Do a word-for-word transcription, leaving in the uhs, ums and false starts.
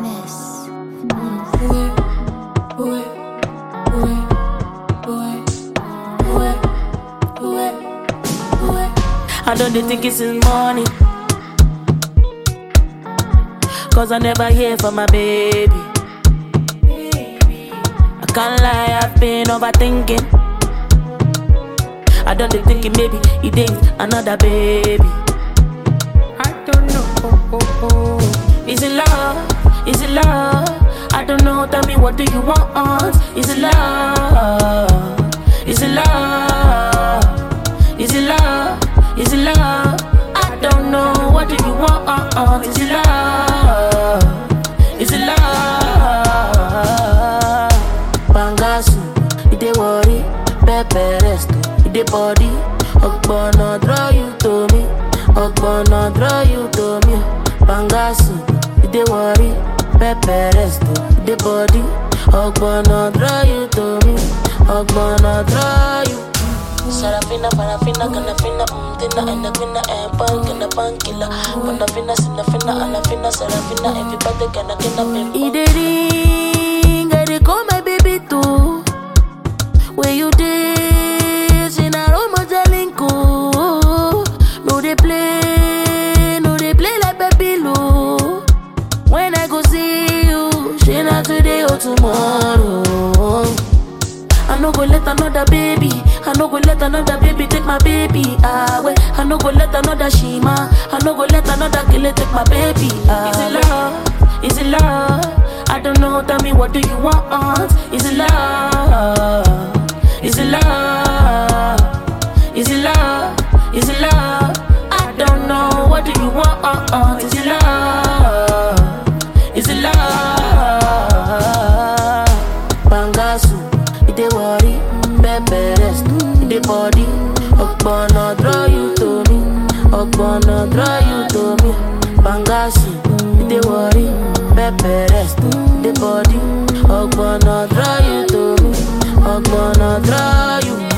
Finesse. Finesse. Ouais, ouais, ouais, ouais, ouais, ouais. I don't think it's in money, cause I never hear from my baby. I can't lie, I've been overthinking. I don't thinking maybe it ain't another baby. I don't know. Oh, oh, oh. Is it love? Is it love? I don't know, tell me what do you want? Is it love? Is it love? Is it love? Is it love? I don't know, what do you want? Is it love? Is it love? Bangasu, it dey worry, pepper resto, it dey body. Ogbonna draw you to me, Ogbonna draw you to me. Bangasu, it dey worry, pepper resto, it dey body. Ogbonna draw you to me, Ogbonna draw you. Sarafina, parafina, canafina, umtina, endafina, empal, canapankilla. Panafina, sinafina, anafina, sarafina, everybody can get up in. It dey ring, I dey call my baby too. Where you dey, she na Roma Jalinko. No dey play, no dey play like baby Lou. When I go see you, she not today or tomorrow. I no go let another baby, I no go let another baby take my baby away. I no go let another Shima, I no go let another killer take my baby away. Is it love? Is it love? I don't know, tell me what do you want? Is it love? Is it love? Is it love? Is it love? I don't know, what do you want? Is it love? Is it love? Bangasu, it dey worry, pepper rest, it dey body. Ogbonna draw you to me, Ogbonna draw you to me. Bangasu, it dey worry, pepper rest, it dey body. Ogbonna draw you to me, Ogbonna draw you.